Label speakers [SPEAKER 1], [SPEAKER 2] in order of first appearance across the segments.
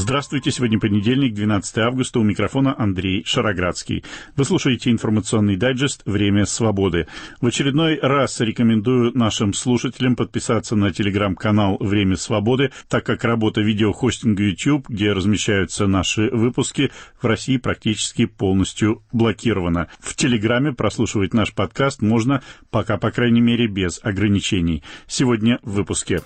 [SPEAKER 1] Здравствуйте, сегодня понедельник, 12 августа, у микрофона Андрей Шароградский. Вы слушаете информационный дайджест «Время свободы». В очередной раз рекомендую нашим слушателям подписаться на телеграм-канал «Время свободы», так как работа видеохостинга YouTube, где размещаются наши выпуски, в России практически полностью блокирована. В телеграме прослушивать наш подкаст можно пока, по крайней мере, без ограничений. Сегодня в выпуске.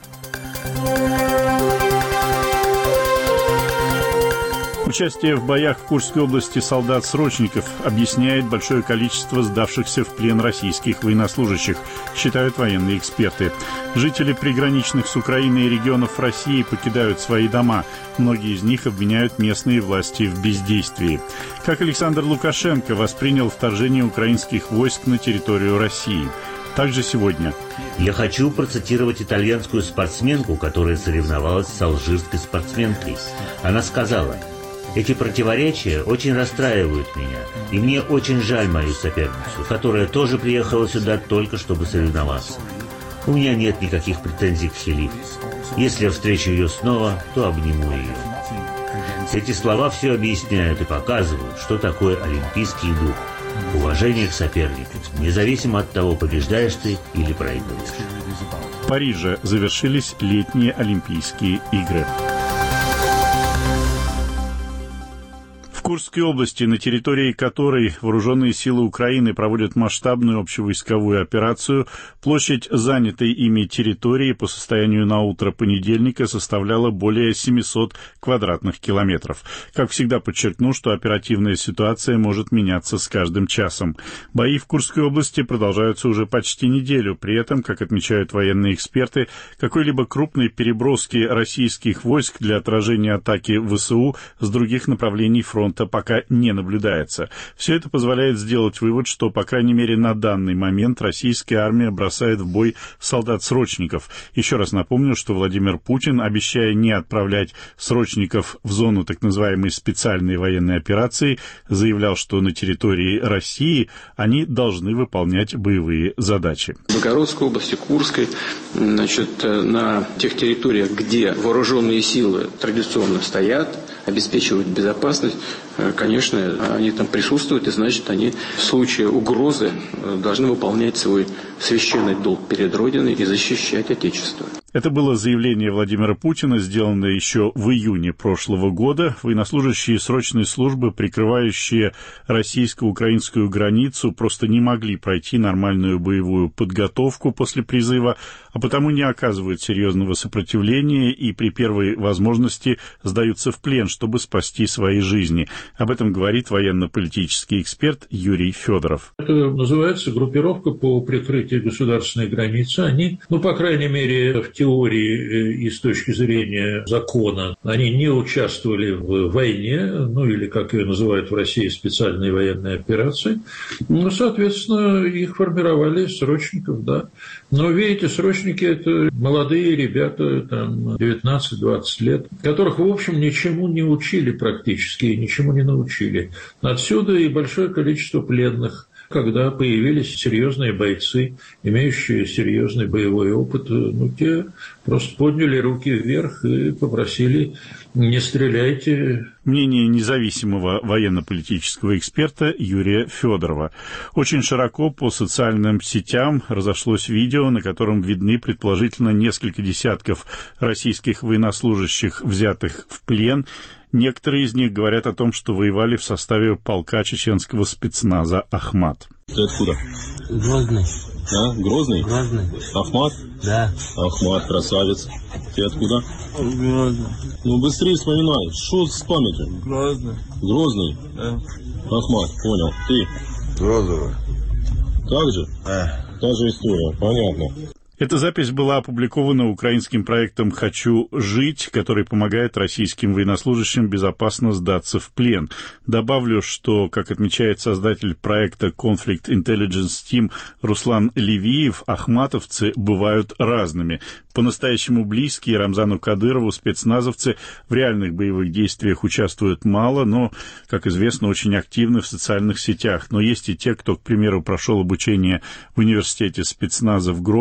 [SPEAKER 1] Участие в боях в Курской области солдат-срочников объясняет большое количество сдавшихся в плен российских военнослужащих, считают военные эксперты. Жители приграничных с Украиной регионов России покидают свои дома. Многие из них обвиняют местные власти в бездействии. Как Александр Лукашенко воспринял вторжение украинских войск на территорию России. Также сегодня.
[SPEAKER 2] Я хочу процитировать итальянскую спортсменку, которая соревновалась с алжирской спортсменкой. Она сказала: «Эти противоречия очень расстраивают меня, и мне очень жаль мою соперницу, которая тоже приехала сюда только чтобы соревноваться. У меня нет никаких претензий к Филипп. Если я встречу ее снова, то обниму ее». Эти слова все объясняют и показывают, что такое олимпийский дух. Уважение к сопернику, независимо от того, побеждаешь ты или проигрываешь.
[SPEAKER 1] В Париже завершились летние Олимпийские игры. В Курской области, на территории которой вооруженные силы Украины проводят масштабную общевойсковую операцию, площадь занятой ими территории по состоянию на утро понедельника составляла более 700 квадратных километров. Как всегда, подчеркну, что оперативная ситуация может меняться с каждым часом. Бои в Курской области продолжаются уже почти неделю. При этом, как отмечают военные эксперты, какой-либо крупной переброски российских войск для отражения атаки ВСУ с других направлений фронта пока не наблюдается. Все это позволяет сделать вывод, что, по крайней мере, на данный момент российская армия бросает в бой солдат-срочников. Еще раз напомню, что Владимир Путин, обещая не отправлять срочников в зону так называемой специальной военной операции, заявлял, что на территории России они должны выполнять боевые задачи.
[SPEAKER 3] В Белгородской области, Курской, на тех территориях, где вооруженные силы традиционно стоят, обеспечивают безопасность, конечно, они там присутствуют, и значит, они в случае угрозы должны выполнять свой священный долг перед Родиной и защищать Отечество.
[SPEAKER 1] Это было заявление Владимира Путина, сделанное еще в июне прошлого года. Военнослужащие срочной службы, прикрывающие российско-украинскую границу, просто не могли пройти нормальную боевую подготовку после призыва, а потому не оказывают серьезного сопротивления и при первой возможности сдаются в плен, чтобы спасти свои жизни. Об этом говорит военно-политический эксперт Юрий Федоров.
[SPEAKER 4] Это называется группировка по прикрытию государственной границы. Они, по крайней мере, в теории и с точки зрения закона, они не участвовали в войне, или, как ее называют в России, специальной военной операции. Соответственно, их формировали срочников, да. Но, видите, срочники – это молодые ребята, 19-20 лет, которых, в общем, ничему не учили практически, ничему не научили. Отсюда и большое количество пленных. Когда появились серьезные бойцы, имеющие серьезный боевой опыт, те просто подняли руки вверх и попросили: не стреляйте.
[SPEAKER 1] Мнение независимого военно-политического эксперта Юрия Федорова. Очень широко по социальным сетям разошлось видео, на котором видны предположительно несколько десятков российских военнослужащих, взятых в плен. Некоторые из них говорят о том, что воевали в составе полка чеченского спецназа «Ахмат».
[SPEAKER 5] Ты откуда?
[SPEAKER 6] Грозный.
[SPEAKER 5] А? Грозный?
[SPEAKER 6] Грозный.
[SPEAKER 5] Ахмат?
[SPEAKER 6] Да.
[SPEAKER 5] Ахмат, красавец. Ты откуда?
[SPEAKER 6] Грозный.
[SPEAKER 5] Быстрее вспоминай. Что с памятью?
[SPEAKER 6] Грозный.
[SPEAKER 5] Грозный?
[SPEAKER 6] Да.
[SPEAKER 5] Ахмат, понял. Ты?
[SPEAKER 6] Розовый.
[SPEAKER 5] Так же? Та же история, понятно.
[SPEAKER 1] Эта запись была опубликована украинским проектом «Хочу жить», который помогает российским военнослужащим безопасно сдаться в плен. Добавлю, что, как отмечает создатель проекта Conflict Intelligence Team Руслан Левиев, ахматовцы бывают разными. По-настоящему близкие Рамзану Кадырову спецназовцы в реальных боевых действиях участвуют мало, но, как известно, очень активны в социальных сетях. Но есть и те, кто, к примеру, прошел обучение в университете спецназа в Грозном и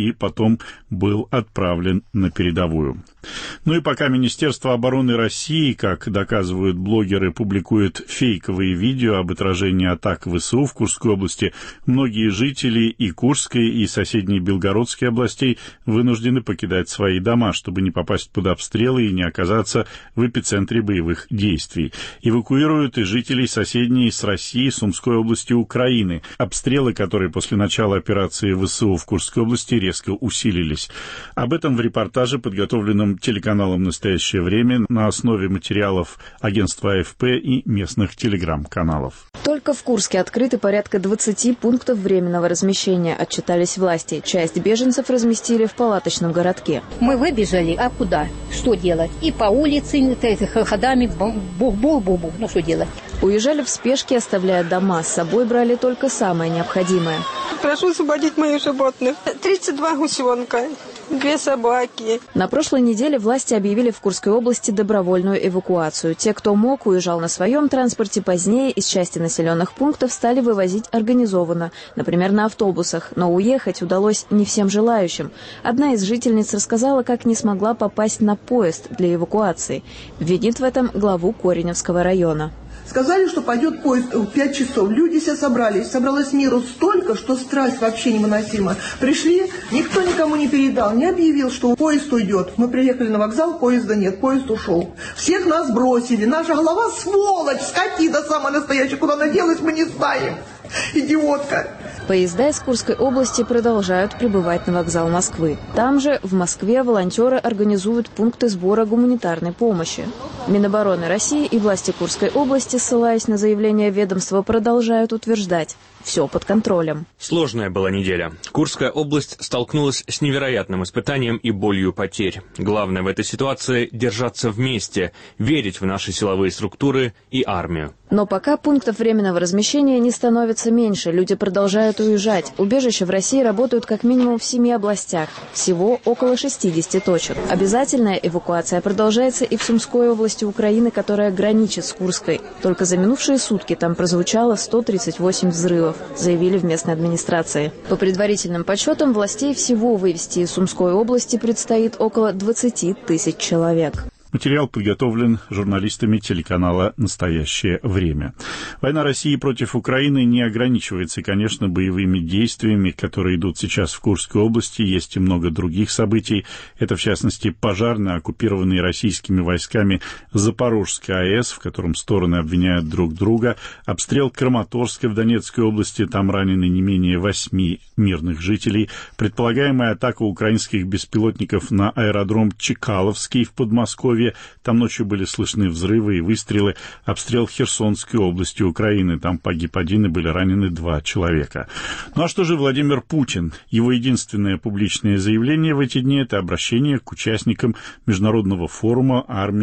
[SPEAKER 1] и потом был отправлен на передовую. Ну и пока Министерство обороны России, как доказывают блогеры, публикует фейковые видео об отражении атак ВСУ в Курской области, многие жители и Курской, и соседней Белгородской областей вынуждены покидать свои дома, чтобы не попасть под обстрелы и не оказаться в эпицентре боевых действий. Эвакуируют и жителей соседней с Россией Сумской области Украины, обстрелы, которые после начала операции ВСУ в Курской области резко усилились. Об этом в репортаже, подготовленном телеканалом «Настоящее время» на основе материалов агентства АФП и местных телеграм-каналов.
[SPEAKER 7] Только в Курске открыты порядка 20 пунктов временного размещения, отчитались власти. Часть беженцев разместили в палаточном городке.
[SPEAKER 8] Мы выбежали, а куда? Что делать? И по улице, ходами, бух-бух-бух-бух. Ну что делать?
[SPEAKER 7] Уезжали в спешке, оставляя дома. С собой брали только самое необходимое.
[SPEAKER 9] Прошу освободить моих животных. 32 гусенка, 2 собаки.
[SPEAKER 7] На прошлой неделе власти объявили в Курской области добровольную эвакуацию. Те, кто мог, уезжал на своем транспорте. Позднее из части населенных пунктов стали вывозить организованно, например, на автобусах. Но уехать удалось не всем желающим. Одна из жительниц рассказала, как не смогла попасть на поезд для эвакуации. Винит в этом главу Кореневского района.
[SPEAKER 10] Сказали, что пойдет поезд в 5 часов. Люди все собрались. Собралось миру столько, что страсть вообще невыносима. Пришли, никто никому не передал, не объявил, что поезд уйдет. Мы приехали на вокзал, поезда нет, поезд ушел. Всех нас бросили. Наша голова сволочь, скотина самая настоящая. Куда она делась, мы не знаем. Идиотка.
[SPEAKER 7] Поезда из Курской области продолжают прибывать на вокзал Москвы. Там же, в Москве, волонтеры организуют пункты сбора гуманитарной помощи. Минобороны России и власти Курской области, ссылаясь на заявление ведомства, продолжают утверждать – все под контролем.
[SPEAKER 11] Сложная была неделя. Курская область столкнулась с невероятным испытанием и болью потерь. Главное в этой ситуации – держаться вместе, верить в наши силовые структуры и армию.
[SPEAKER 7] Но пока пунктов временного размещения не становится меньше, люди продолжают уезжать. Убежища в России работают как минимум в 7 областях. Всего около 60 точек. Обязательная эвакуация продолжается и в Сумской области Украины, которая граничит с Курской. Только за минувшие сутки там прозвучало 138 взрывов, заявили в местной администрации. По предварительным подсчетам властей, всего вывести из Сумской области предстоит около 20 тысяч человек.
[SPEAKER 1] Материал подготовлен журналистами телеканала «Настоящее время». Война России против Украины не ограничивается, конечно, боевыми действиями, которые идут сейчас в Курской области. Есть и много других событий. Это, в частности, пожар на оккупированной российскими войсками Запорожской АЭС, в котором стороны обвиняют друг друга, обстрел Краматорска в Донецкой области, там ранены не менее 8 мирных жителей, предполагаемая атака украинских беспилотников на аэродром Чкаловский в Подмосковье. Там ночью были слышны взрывы и выстрелы. Обстрел Херсонской области Украины. Там погиб 1 и были ранены 2 человека. Ну а что же Владимир Путин? Его единственное публичное заявление в эти дни – это обращение к участникам международного форума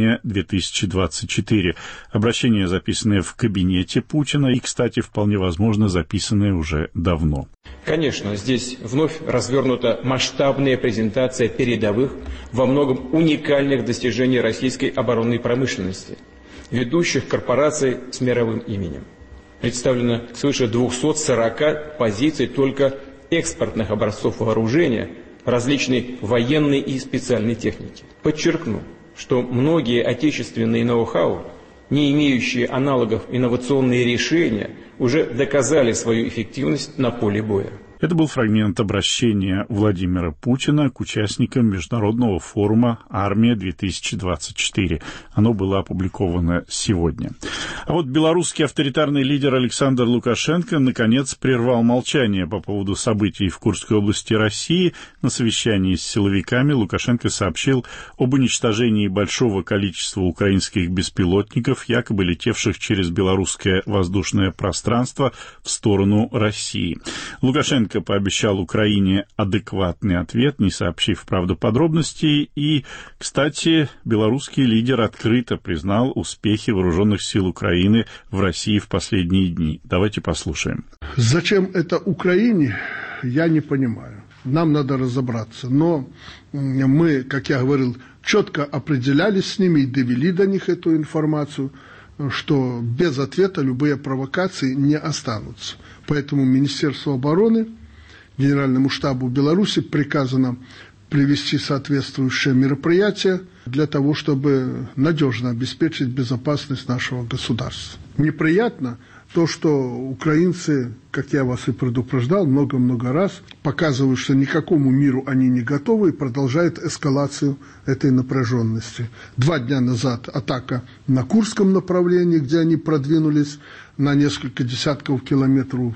[SPEAKER 1] «Армия-2024». Обращение, записанное в кабинете Путина и, кстати, вполне возможно, записанное уже давно.
[SPEAKER 12] Конечно, здесь вновь развернута масштабная презентация передовых, во многом уникальных достижений российской оборонной промышленности, ведущих корпораций с мировым именем. Представлено свыше 240 позиций только экспортных образцов вооружения, различной военной и специальной техники. Подчеркну, что многие отечественные ноу-хау, не имеющие аналогов инновационные решения, уже доказали свою эффективность на поле боя.
[SPEAKER 1] Это был фрагмент обращения Владимира Путина к участникам международного форума «Армия-2024». Оно было опубликовано сегодня. А вот белорусский авторитарный лидер Александр Лукашенко наконец прервал молчание по поводу событий в Курской области России. На совещании с силовиками Лукашенко сообщил об уничтожении большого количества украинских беспилотников, якобы летевших через белорусское воздушное пространство в сторону России. Лукашенко пообещал Украине адекватный ответ, не сообщив, правда, подробностей. И, кстати, белорусский лидер открыто признал успехи вооруженных сил Украины в России в последние дни. Давайте послушаем.
[SPEAKER 13] Зачем это Украине, я не понимаю. Нам надо разобраться. Но мы, как я говорил, четко определялись с ними и довели до них эту информацию, что без ответа любые провокации не останутся. Поэтому Министерство обороны Генеральному штабу Беларуси приказано привести соответствующие мероприятия для того, чтобы надежно обеспечить безопасность нашего государства. Неприятно то, что украинцы, как я вас и предупреждал много-много раз, показывают, что никакому миру они не готовы и продолжают эскалацию этой напряженности. 2 дня назад атака на Курском направлении, где они продвинулись на несколько десятков километров,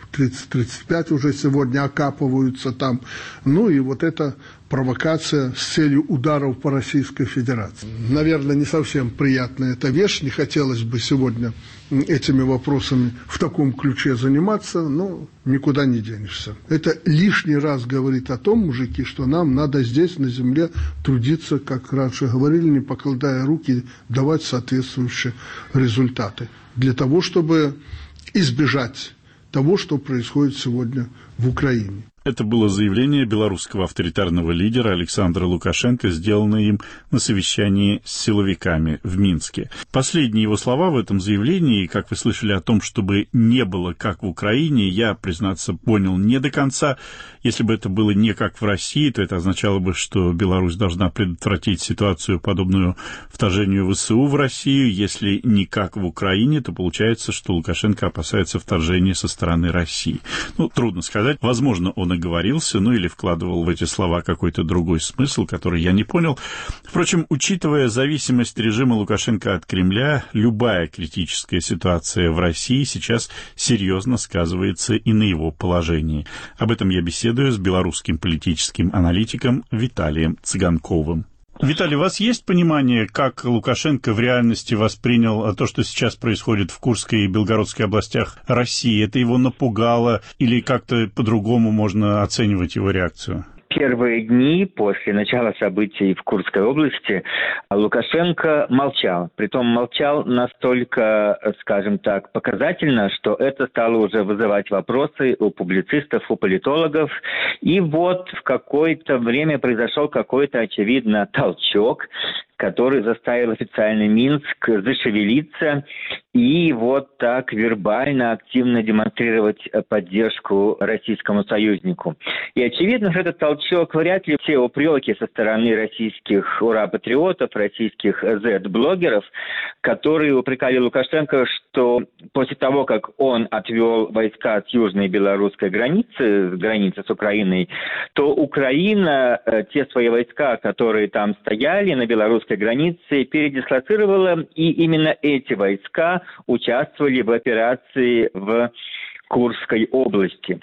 [SPEAKER 13] 30-35 уже сегодня окапываются там. Ну и вот эта провокация с целью ударов по Российской Федерации. Наверное, не совсем приятная эта вещь. Не хотелось бы сегодня этими вопросами в таком ключе заниматься, но никуда не денешься. Это лишний раз говорит о том, мужики, что нам надо здесь, на земле, трудиться, как раньше говорили, не покладая руки, давать соответствующие результаты. Для того, чтобы избежать того, что происходит сегодня в Украине.
[SPEAKER 1] Это было заявление белорусского авторитарного лидера Александра Лукашенко, сделанное им на совещании с силовиками в Минске. Последние его слова в этом заявлении, как вы слышали, о том, чтобы не было как в Украине, я, признаться, понял не до конца. Если бы это было не как в России, то это означало бы, что Беларусь должна предотвратить ситуацию, подобную вторжению ВСУ в Россию. Если не как в Украине, то получается, что Лукашенко опасается вторжения со стороны России. Трудно сказать. Возможно, он оговорился, или вкладывал в эти слова какой-то другой смысл, который я не понял. Впрочем, учитывая зависимость режима Лукашенко от Кремля, любая критическая ситуация в России сейчас серьезно сказывается и на его положении. Об этом я беседую с белорусским политическим аналитиком Виталием Цыганковым. Виталий, у вас есть понимание, как Лукашенко в реальности воспринял то, что сейчас происходит в Курской и Белгородской областях России? Это его напугало или как-то по-другому можно оценивать его реакцию?
[SPEAKER 14] Первые дни после начала событий в Курской области Лукашенко молчал. Притом молчал настолько, скажем так, показательно, что это стало уже вызывать вопросы у публицистов, у политологов. И вот в какое-то время произошел какой-то, очевидно, толчок, который заставил официальный Минск зашевелиться и вот так вербально, активно демонстрировать поддержку российскому союзнику. И очевидно, что этот толчок вряд ли все упреки со стороны российских ура-патриотов, российских Z-блогеров, которые упрекали Лукашенко, что после того, как он отвел войска с южной белорусской границы с Украиной, то Украина те свои войска, которые там стояли на белорусской границе, передислоцировала, и именно эти войска участвовали в операции в Курской области.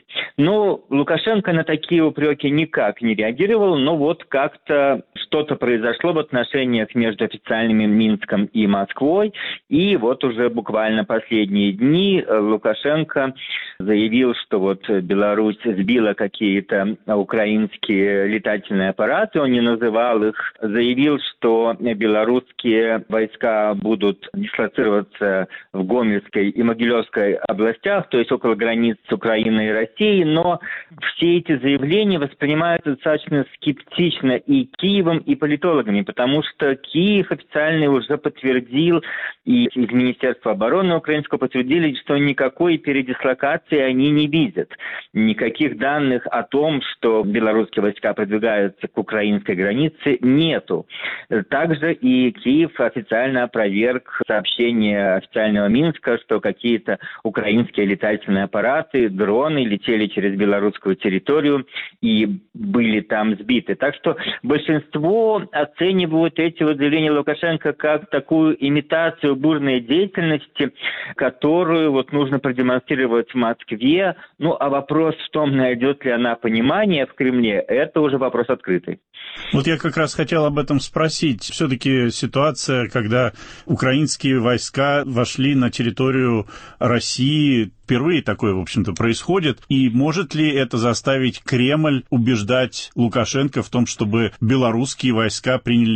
[SPEAKER 14] Лукашенко на такие упреки никак не реагировал, но вот как-то что-то произошло в отношениях между официальными Минском и Москвой, и вот уже буквально последние дни Лукашенко заявил, что вот Беларусь сбила какие-то украинские летательные аппараты, он не называл их, заявил, что белорусские войска будут дислоцироваться в Гомельской и Могилевской областях, то есть около границ с Украиной и Россией, но все эти заявления воспринимаются достаточно скептично и Киевом, и политологами, потому что Киев официально уже подтвердил, и из Министерства обороны украинского подтвердили, что никакой передислокации они не видят. Никаких данных о том, что белорусские войска продвигаются к украинской границе, нету. Также и Киев официально опроверг сообщение официального Минска, что какие-то украинские летательные аппараты, дроны летели через белорусскую территорию и были там сбиты. Так что большинство оценивают эти вот заявления Лукашенко как такую имитацию бурной деятельности, которую вот нужно продемонстрировать в Москве. А вопрос в том, найдет ли она понимание в Кремле, это уже вопрос открытый.
[SPEAKER 1] Вот я как раз хотел об этом спросить. Все-таки ситуация, когда украинские войска вошли на территорию России, впервые такое, в общем-то, происходит. И может ли это заставить Кремль убеждать Лукашенко в том, чтобы белорусские войска приняли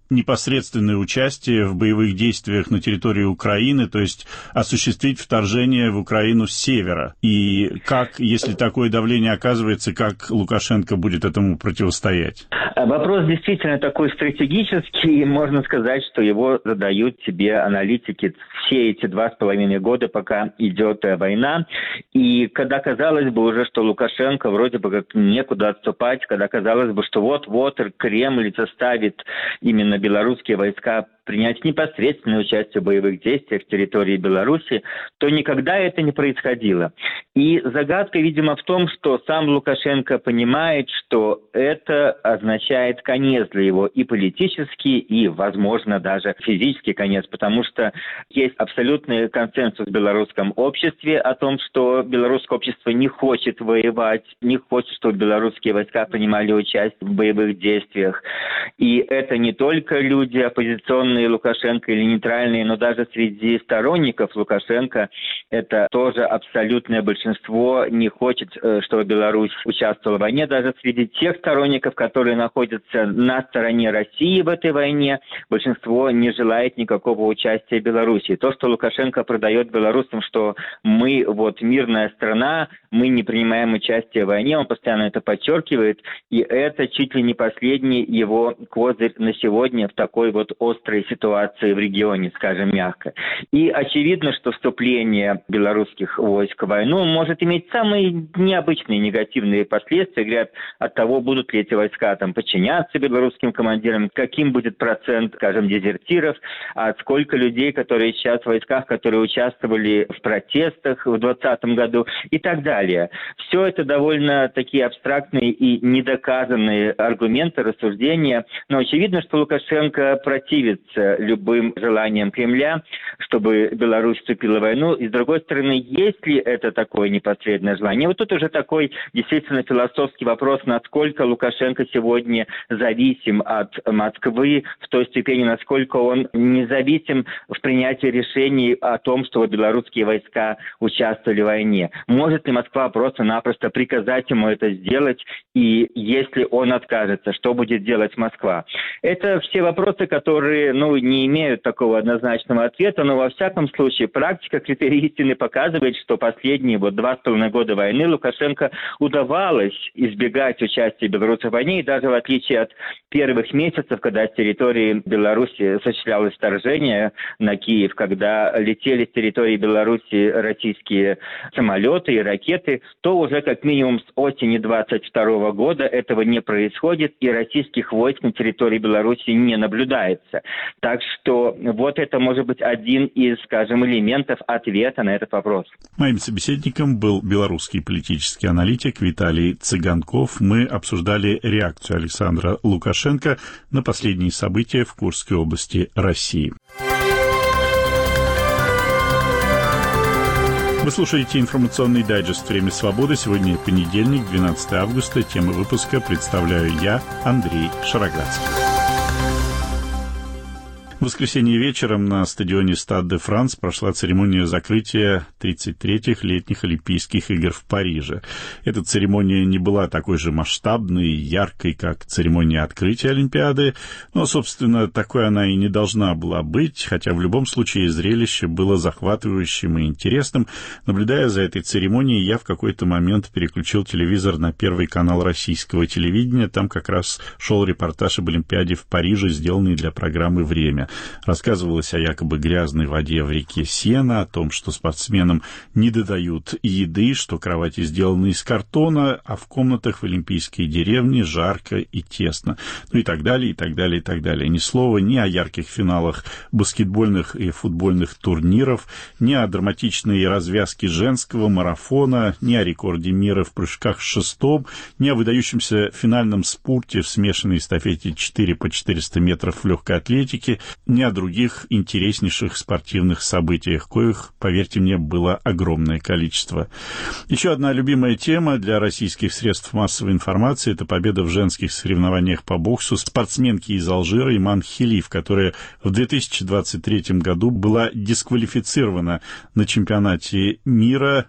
[SPEAKER 1] непосредственное участие в боевых действиях на территории Украины, то есть осуществить вторжение в Украину с севера. И как, если такое давление оказывается, как Лукашенко будет этому противостоять?
[SPEAKER 14] Вопрос действительно такой стратегический, и можно сказать, что его задают себе аналитики все эти 2,5 года, пока идет война. И когда казалось бы уже, что Лукашенко вроде бы как некуда отступать, когда казалось бы, что вот-вот Кремль заставит именно белорусские войска принять непосредственное участие в боевых действиях в территории Беларуси, то никогда это не происходило. И загадка, видимо, в том, что сам Лукашенко понимает, что это означает конец для его и политический, и, возможно, даже физический конец, потому что есть абсолютный консенсус в белорусском обществе о том, что белорусское общество не хочет воевать, не хочет, чтобы белорусские войска принимали участие в боевых действиях. И это не только люди оппозиционные Лукашенко или нейтральные, но даже среди сторонников Лукашенко это тоже абсолютное большинство не хочет, чтобы Беларусь участвовала в войне. Даже среди тех сторонников, которые находятся на стороне России в этой войне, большинство не желает никакого участия Беларуси. То, что Лукашенко продает белорусам, что мы вот мирная страна, мы не принимаем участие в войне, он постоянно это подчеркивает, и это чуть ли не последний его козырь на сегодня в такой вот острой ситуации в регионе, скажем мягко. И очевидно, что вступление белорусских войск в войну может иметь самые необычные негативные последствия. Говорят, от того, будут ли эти войска там подчиняться белорусским командирам, каким будет процент, скажем, дезертиров, а сколько людей, которые сейчас в войсках, которые участвовали в протестах в 2020 году и так далее. Все это довольно такие абстрактные и недоказанные аргументы, рассуждения, но очевидно, что Лукашенко противится любым желаниям Кремля, чтобы Беларусь вступила в войну. И с другой стороны, есть ли это такое непосредственное желание? Вот тут уже такой действительно философский вопрос, насколько Лукашенко сегодня зависим от Москвы в той степени, насколько он независим в принятии решений о том, что белорусские войска участвовали в войне. Может ли Москва просто-напросто приказать ему это сделать? И если он откажется, что будет делать Москва? Это все вопросы, которые, не имеют такого однозначного ответа, но во всяком случае практика критерий истины показывает, что последние 2,5 года войны Лукашенко удавалось избегать участия белорусов в войне, и даже в отличие от первых месяцев, когда с территории Беларуси осуществлялось вторжение на Киев, когда летели с территории Беларуси российские самолеты и ракеты, то уже как минимум с осени 22 года этого не происходит, и российских войск на территории Беларуси не наблюдается. Так что вот это может быть один из, скажем, элементов ответа на этот вопрос.
[SPEAKER 1] Моим собеседником был белорусский политический аналитик Виталий Цыганков. Мы обсуждали реакцию Александра Лукашенко на последние события в Курской области России. Вы слушаете информационный дайджест «Время свободы». Сегодня понедельник, 12 августа. Тему выпуска представляю я, Андрей Шароградский. В воскресенье вечером на стадионе Стад де Франс прошла церемония закрытия 33-х летних Олимпийских игр в Париже. Эта церемония не была такой же масштабной и яркой, как церемония открытия Олимпиады, но, собственно, такой она и не должна была быть, хотя в любом случае зрелище было захватывающим и интересным. Наблюдая за этой церемонией, я в какой-то момент переключил телевизор на Первый канал российского телевидения. Там как раз шел репортаж об Олимпиаде в Париже, сделанный для программы «Время». Рассказывалось о якобы грязной воде в реке Сена, о том, что спортсменам не додают еды, что кровати сделаны из картона, а в комнатах в Олимпийской деревне жарко и тесно. И так далее, и так далее, и так далее. Ни слова ни о ярких финалах баскетбольных и футбольных турниров, ни о драматичной развязке женского марафона, ни о рекорде мира в прыжках с шестом, ни о выдающемся финальном спорте в смешанной эстафете 4 по 400 метров в легкой атлетике, ни о других интереснейших спортивных событиях, коих, поверьте мне, было огромное количество. Еще одна любимая тема для российских средств массовой информации – это победа в женских соревнованиях по боксу спортсменки из Алжира Иман Хилиф, которая в 2023 году была дисквалифицирована на чемпионате мира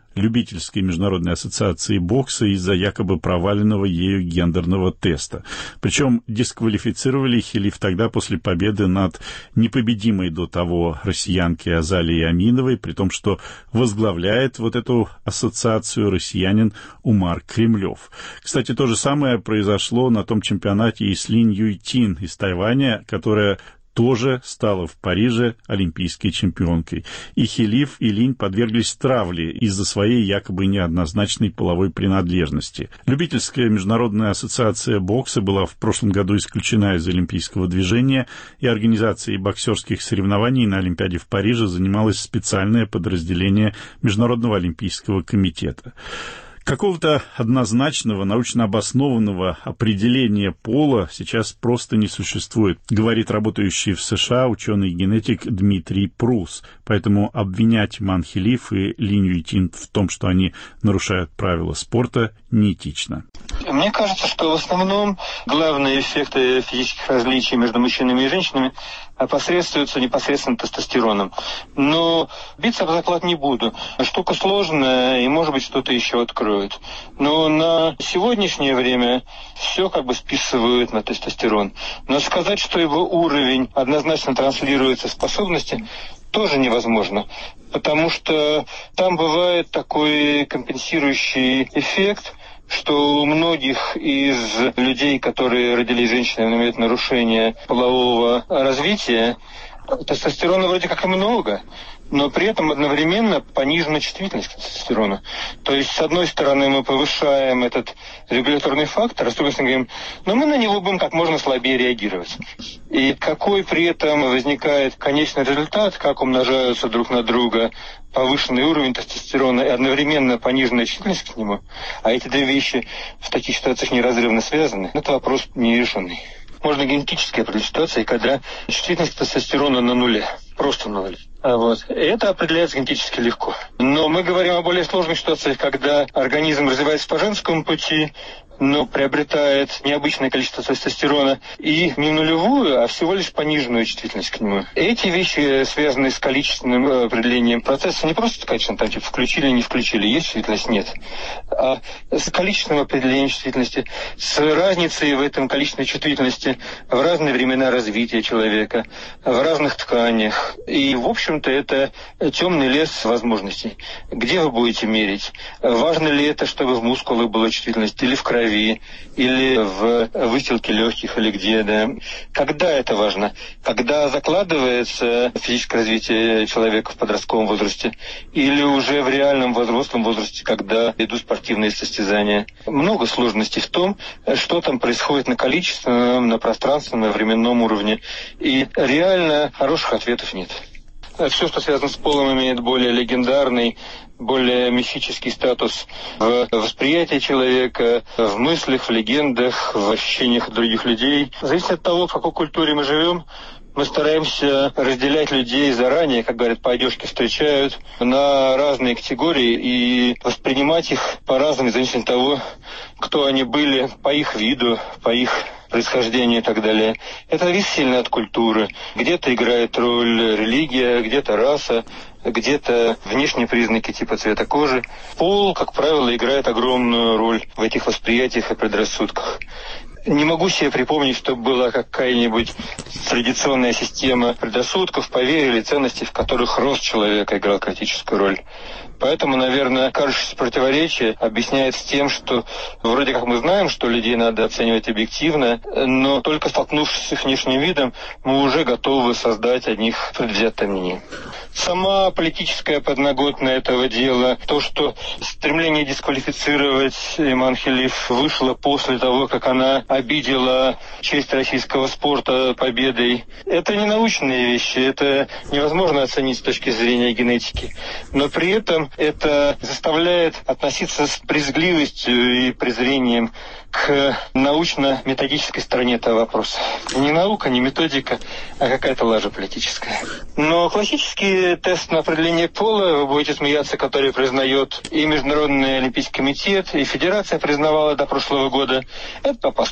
[SPEAKER 1] любительской международной ассоциации бокса из-за якобы проваленного ею гендерного теста. Причем дисквалифицировали Хилиф тогда после победы над непобедимой до того россиянкой Азалией Аминовой, при том, что возглавляет вот эту ассоциацию россиянин Умар Кремлев. Кстати, то же самое произошло на том чемпионате и с Линь Юйтин из Тайваня, которая тоже стала в Париже олимпийской чемпионкой. И Хилиф, и Линь подверглись травле из-за своей якобы неоднозначной половой принадлежности. Любительская международная ассоциация бокса была в прошлом году исключена из олимпийского движения, и организацией боксерских соревнований на Олимпиаде в Париже занималось специальное подразделение Международного олимпийского комитета. Какого-то однозначного, научно обоснованного определения пола сейчас просто не существует, говорит работающий в США ученый-генетик Дмитрий Прус. Поэтому обвинять Иман Хилиф и Линь Юйтин в том, что они нарушают правила спорта, неэтично.
[SPEAKER 15] Мне кажется, что в основном главные эффекты физических различий между мужчинами и женщинами опосредствуются непосредственно тестостероном. Но биться об заклад не буду. Штука сложная, и, может быть, что-то еще откроют. Но на сегодняшнее время все как бы списывают на тестостерон. Но сказать, что его уровень однозначно транслируется в способности, тоже невозможно. Потому что там бывает такой компенсирующий эффект, что у многих из людей, которые родились женщинами, имеют нарушение полового развития, тестостерона вроде как и много, но при этом одновременно понижена чувствительность к тестостерону. То есть, с одной стороны, мы повышаем этот регуляторный фактор, а с другой стороны, говорим, но мы на него будем как можно слабее реагировать. И какой при этом возникает конечный результат, как умножаются друг на друга повышенный уровень тестостерона и одновременно пониженная чувствительность к нему, а эти две вещи в таких ситуациях неразрывно связаны, это вопрос нерешенный. Можно генетически определить ситуации, когда чувствительность тестостерона на нуле, просто на нуле. Это определяется генетически легко. Но мы говорим о более сложных ситуациях, когда организм развивается по женскому пути, но приобретает необычное количество тестостерона и не нулевую, а всего лишь пониженную чувствительность к нему. Эти вещи связаны с количественным определением процесса. Не просто количественно, там типа включили, не включили, есть чувствительность, нет. А с количественным определением чувствительности, с разницей в этом количественной чувствительности в разные времена развития человека, в разных тканях. И, в общем-то, это темный лес возможностей. Где вы будете мерить? Важно ли это, чтобы в мускулах была чувствительность или в крови? Или в выстилке легких, или где, да. Когда это важно? Когда закладывается физическое развитие человека в подростковом возрасте, или уже в реальном взрослом возрасте, когда идут спортивные состязания. Много сложностей в том, что там происходит на количественном, на пространственном, на временном уровне. И реально хороших ответов нет. Все, что связано с полом, имеет более легендарный, более мифический статус в восприятии человека, в мыслях, в легендах, в ощущениях других людей. Зависит от того, в какой культуре мы живем. Мы стараемся разделять людей заранее, как говорят, по одежке встречают, на разные категории и воспринимать их по-разному, в зависимости от того, кто они были, по их виду, по их происхождению и так далее. Это зависит сильно от культуры. Где-то играет роль религия, где-то раса, где-то внешние признаки типа цвета кожи. Пол, как правило, играет огромную роль в этих восприятиях и предрассудках. Не могу себе припомнить, чтобы была какая-нибудь традиционная система предрассудков, поверий или ценностей, в которых рост человека играл критическую роль. Поэтому, наверное, кажущееся противоречие объясняется тем, что вроде как мы знаем, что людей надо оценивать объективно, но только столкнувшись с их внешним видом, мы уже готовы создать о них предвзятое мнение. Сама политическая подноготная этого дела, то, что стремление дисквалифицировать Иман Хилиф вышло после того, как она обидела честь российского спорта победой, это не научные вещи, это невозможно оценить с точки зрения генетики. Но при этом это заставляет относиться с брезгливостью и презрением к научно-методической стороне этого вопроса. Не наука, не методика, а какая-то лажа политическая. Но классический тест на определение пола, вы будете смеяться, который признает и Международный олимпийский комитет, и Федерация признавала до прошлого года, это по паспорту.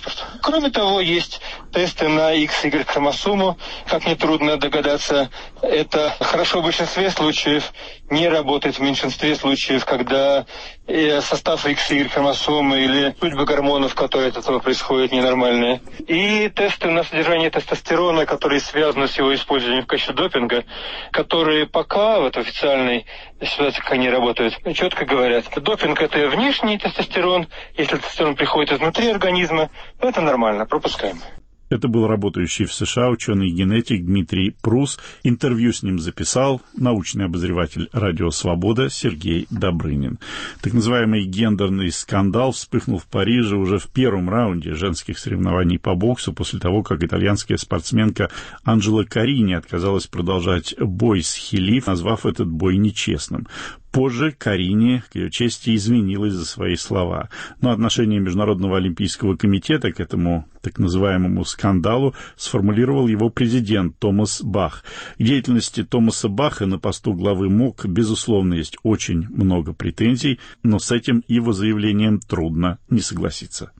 [SPEAKER 15] паспорт. Кроме того, есть тесты на XY-хромосому. Как нетрудно догадаться, это хорошо в большинстве случаев, не работает в меньшинстве случаев, когда состав XY-хромосомы или судьбы гормонов, которые от этого происходят, ненормальные. И тесты на содержание тестостерона, которые связаны с его использованием в качестве допинга, которые пока в официальной ситуации, как они работают, четко говорят, допинг – это внешний тестостерон, если тестостерон приходит изнутри организма, то это нормально, пропускаем.
[SPEAKER 1] Это был работающий в США ученый-генетик Дмитрий Прус. Интервью с ним записал научный обозреватель «Радио Свобода» Сергей Добрынин. Так называемый гендерный скандал вспыхнул в Париже уже в первом раунде женских соревнований по боксу после того, как итальянская спортсменка Анджела Карини отказалась продолжать бой с Хилиф, назвав этот бой нечестным. Позже Карини, к ее чести, извинилась за свои слова. Но отношение Международного олимпийского комитета к этому так называемому скандалу сформулировал его президент Томас Бах. К деятельности Томаса Баха на посту главы МОК, безусловно, есть очень много претензий, но с этим его заявлением трудно не согласиться.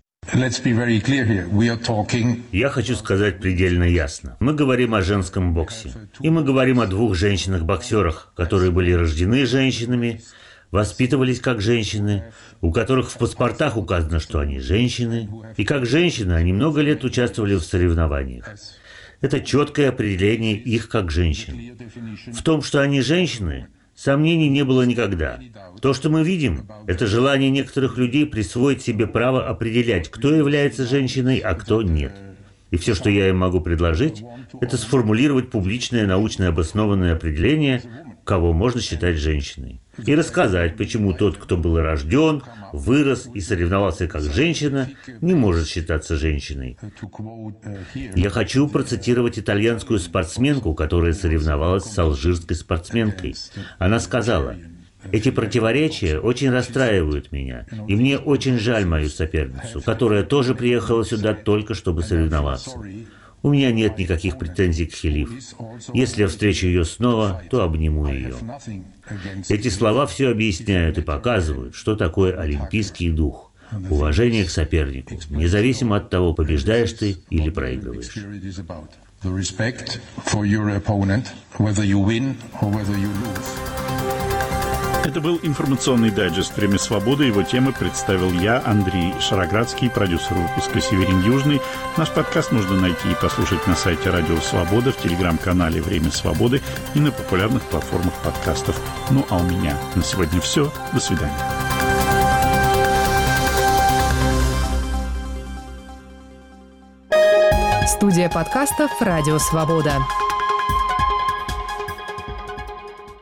[SPEAKER 2] Я хочу сказать предельно ясно. Мы говорим о женском боксе. И мы говорим о двух женщинах-боксерах, которые были рождены женщинами, воспитывались как женщины, у которых в паспортах указано, что они женщины, и как женщины они много лет участвовали в соревнованиях. Это четкое определение их как женщин. В том, что они женщины, сомнений не было никогда. То, что мы видим, это желание некоторых людей присвоить себе право определять, кто является женщиной, а кто нет. И все, что я им могу предложить, это сформулировать публичное научно обоснованное определение, кого можно считать женщиной. И рассказать, почему тот, кто был рожден, вырос и соревновался как женщина, не может считаться женщиной. Я хочу процитировать итальянскую спортсменку, которая соревновалась с алжирской спортсменкой. Она сказала: «Эти противоречия очень расстраивают меня, и мне очень жаль мою соперницу, которая тоже приехала сюда только чтобы соревноваться. У меня нет никаких претензий к Хилиф. Если я встречу ее снова, то обниму ее». Эти слова все объясняют и показывают, что такое олимпийский дух. Уважение к сопернику, независимо от того, побеждаешь ты или проигрываешь.
[SPEAKER 1] Это был информационный дайджест «Время свободы». Его темы представил я, Андрей Шароградский, продюсер выпуска «Северин Южный». Наш подкаст можно найти и послушать на сайте «Радио Свобода», в телеграм-канале «Время свободы» и на популярных платформах подкастов. Ну а у меня на сегодня все. До свидания.
[SPEAKER 16] Студия подкастов «Радио Свобода».